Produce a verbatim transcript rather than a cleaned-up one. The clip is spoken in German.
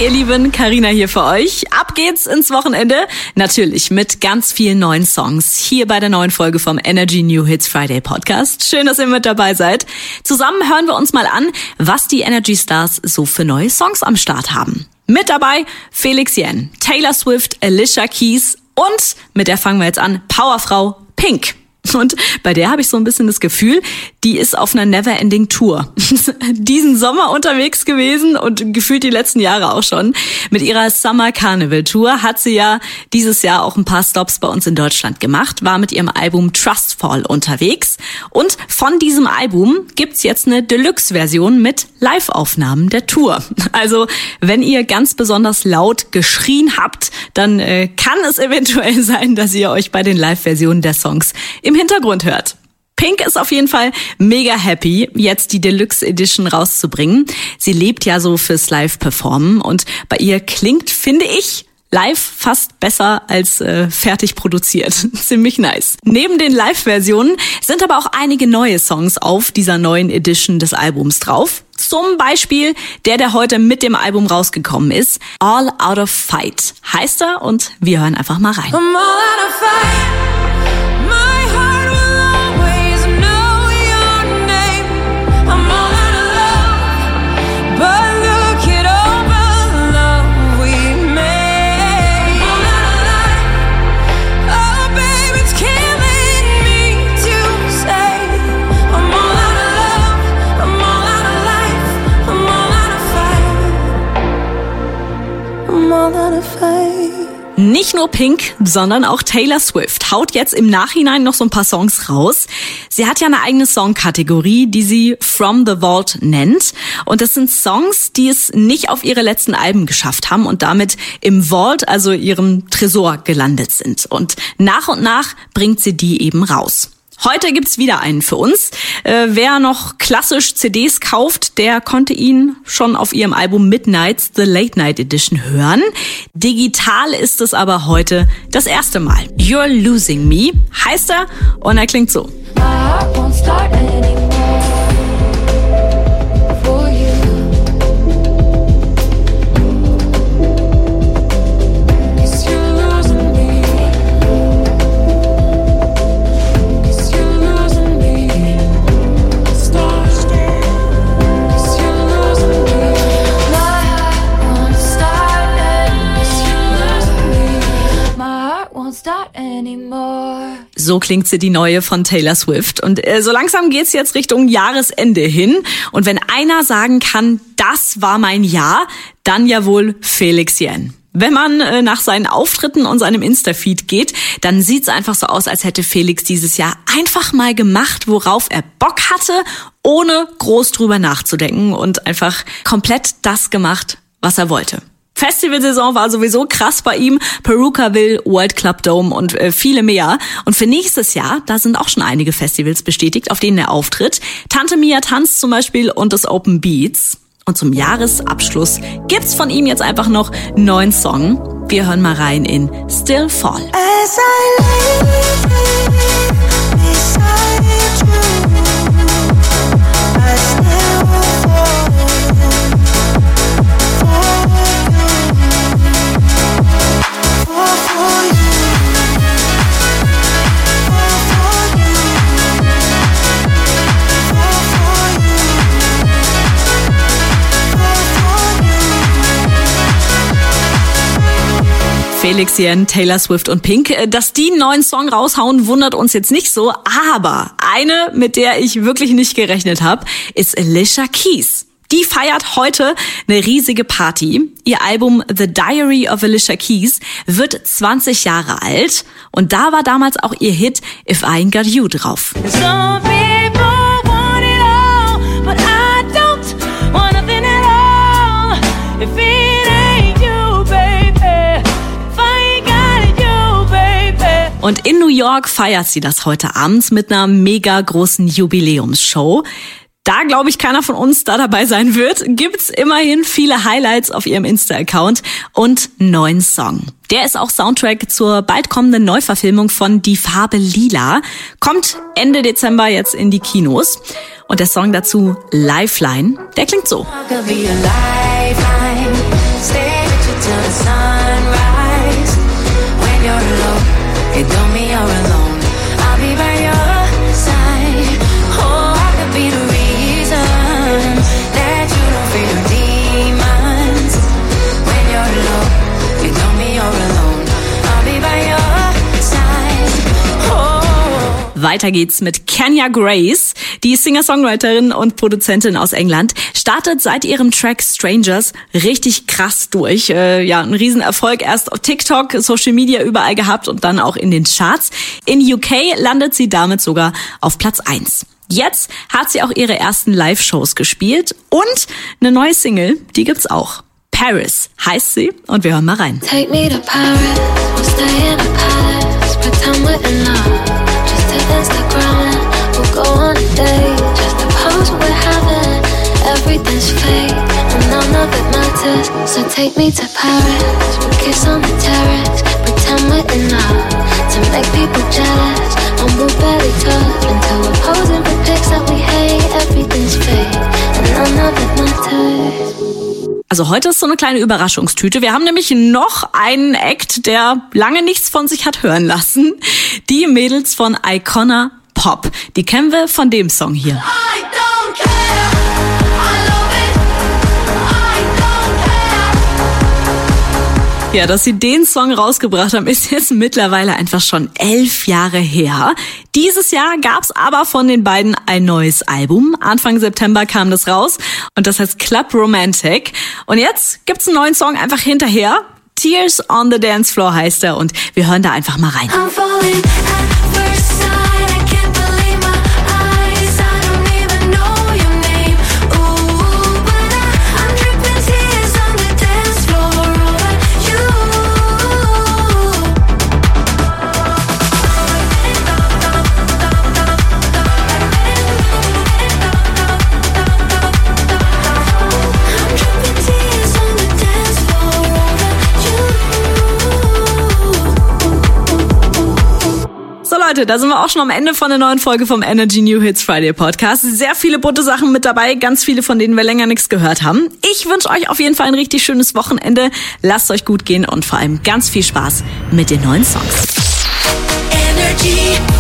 ihr Lieben, Carina hier für euch. Ab geht's ins Wochenende. Natürlich mit ganz vielen neuen Songs. Hier bei der neuen Folge vom Energy New Hits Friday Podcast. Schön, dass ihr mit dabei seid. Zusammen hören wir uns mal an, was die Energy Stars so für neue Songs am Start haben. Mit dabei Felix Jähn, Taylor Swift, Alicia Keys und, mit der fangen wir jetzt an, Powerfrau Pink. Und bei der habe ich so ein bisschen das Gefühl, die ist auf einer Never-Ending Tour. Diesen Sommer unterwegs gewesen und gefühlt die letzten Jahre auch schon. Mit ihrer Summer Carnival Tour hat sie ja dieses Jahr auch ein paar Stops bei uns in Deutschland gemacht, war mit ihrem Album Trustfall unterwegs. Und von diesem Album gibt's jetzt eine Deluxe-Version mit Live-Aufnahmen der Tour. Also wenn ihr ganz besonders laut geschrien habt, dann äh, kann es eventuell sein, dass ihr euch bei den Live-Versionen der Songs im Hintergrund hört. Pink ist auf jeden Fall mega happy, jetzt die Deluxe Edition rauszubringen. Sie lebt ja so fürs Live-Performen und bei ihr klingt, finde ich, live fast besser als äh, fertig produziert. Ziemlich nice. Neben den Live-Versionen sind aber auch einige neue Songs auf dieser neuen Edition des Albums drauf. Zum Beispiel der, der heute mit dem Album rausgekommen ist. All Out of Fight heißt er und wir hören einfach mal rein. I'm all out of fight. Nicht nur Pink, sondern auch Taylor Swift haut jetzt im Nachhinein noch so ein paar Songs raus. Sie hat ja eine eigene Songkategorie, die sie From the Vault nennt. Und das sind Songs, die es nicht auf ihre letzten Alben geschafft haben und damit im Vault, also ihrem Tresor, gelandet sind. Und nach und nach bringt sie die eben raus. Heute gibt's wieder einen für uns. Äh, wer noch klassisch C Ds kauft, der konnte ihn schon auf ihrem Album Midnights The Late Night Edition hören. Digital ist es aber heute das erste Mal. You're Losing Me heißt er und er klingt so. My heart won't start anymore. So klingt sie, die neue von Taylor Swift. Und äh, so langsam geht's jetzt Richtung Jahresende hin. Und wenn einer sagen kann, das war mein Jahr, dann ja wohl Felix Jähn. Wenn man äh, nach seinen Auftritten und seinem Insta-Feed geht, dann sieht's einfach so aus, als hätte Felix dieses Jahr einfach mal gemacht, worauf er Bock hatte, ohne groß drüber nachzudenken und einfach komplett das gemacht, was er wollte. Festivalsaison war sowieso krass bei ihm. Perukaville, World Club Dome und äh, viele mehr. Und für nächstes Jahr, da sind auch schon einige Festivals bestätigt, auf denen er auftritt. Tante Mia tanzt zum Beispiel und das Open Beats. Und zum Jahresabschluss gibt's von ihm jetzt einfach noch einen neuen Song. Wir hören mal rein in Still Fall. As I lay beside you, I still fall. Felix Jähn, Taylor Swift und Pink. Dass die einen neuen Song raushauen, wundert uns jetzt nicht so. Aber eine, mit der ich wirklich nicht gerechnet habe, ist Alicia Keys. Die feiert heute eine riesige Party. Ihr Album The Diary of Alicia Keys wird zwanzig Jahre alt. Und da war damals auch ihr Hit If I Ain't Got You drauf. Some people want it all, but I don't want nothing at all. If it ain't you, baby. If I ain't got you, baby. Und in New York feiert sie das heute abends mit einer mega großen Jubiläumsshow. Da, glaube ich, keiner von uns da dabei sein wird, gibt's immerhin viele Highlights auf ihrem Insta-Account und einen neuen Song. Der ist auch Soundtrack zur bald kommenden Neuverfilmung von Die Farbe Lila. Kommt Ende Dezember jetzt in die Kinos. Und der Song dazu, Lifeline, der klingt so. You tell me you're alone, I'll be by your side. Oh, I could be the reason that you don't fear your demons. When you're alone, you tell me you're alone, I'll be by your side. Oh. Weiter geht's mit Kenya Grace. Die Singer-Songwriterin und Produzentin aus England startet seit ihrem Track Strangers richtig krass durch. Äh, ja, ein Riesenerfolg erst auf TikTok, Social Media überall gehabt und dann auch in den Charts. In U K landet sie damit sogar auf Platz eins. Jetzt hat sie auch ihre ersten Live-Shows gespielt und eine neue Single, die gibt's auch. Paris heißt sie und wir hören mal rein. Take me to Paris, we'll stay in a palace, pretend we're in love, just take Instagram, we'll go on a date, just to pose what we're having, everything's fake, and none of it matters, so take me to Paris, we'll kiss on the terrace, pretend we're in love, to make people jealous, and we'll barely touch, until we're posing for pics that we hate, everything's fake, and none of it matters. Also heute ist so eine kleine Überraschungstüte. Wir haben nämlich noch einen Act, der lange nichts von sich hat hören lassen. Die Mädels von Icona Pop. Die kennen wir von dem Song hier. I don't care. I love it. I don't care. Ja, dass sie den Song rausgebracht haben, ist jetzt mittlerweile einfach schon elf Jahre her. Dieses Jahr gab's aber von den beiden ein neues Album. Anfang September kam das raus und das heißt Club Romantic. Und jetzt gibt's einen neuen Song einfach hinterher. Tears on the Dance Floor heißt er und wir hören da einfach mal rein. I'm falling at first sight. I can't believe my eyes. I don't even know your name. Ooh, but I, I'm dripping tears on the dance floor over you. I'm dripping tears on the dance floor over you. So Leute, da sind wir auch schon am Ende von der neuen Folge vom Energy New Hits Friday Podcast. Sehr viele bunte Sachen mit dabei, ganz viele, von denen wir länger nichts gehört haben. Ich wünsche euch auf jeden Fall ein richtig schönes Wochenende. Lasst euch gut gehen und vor allem ganz viel Spaß mit den neuen Songs. Energy.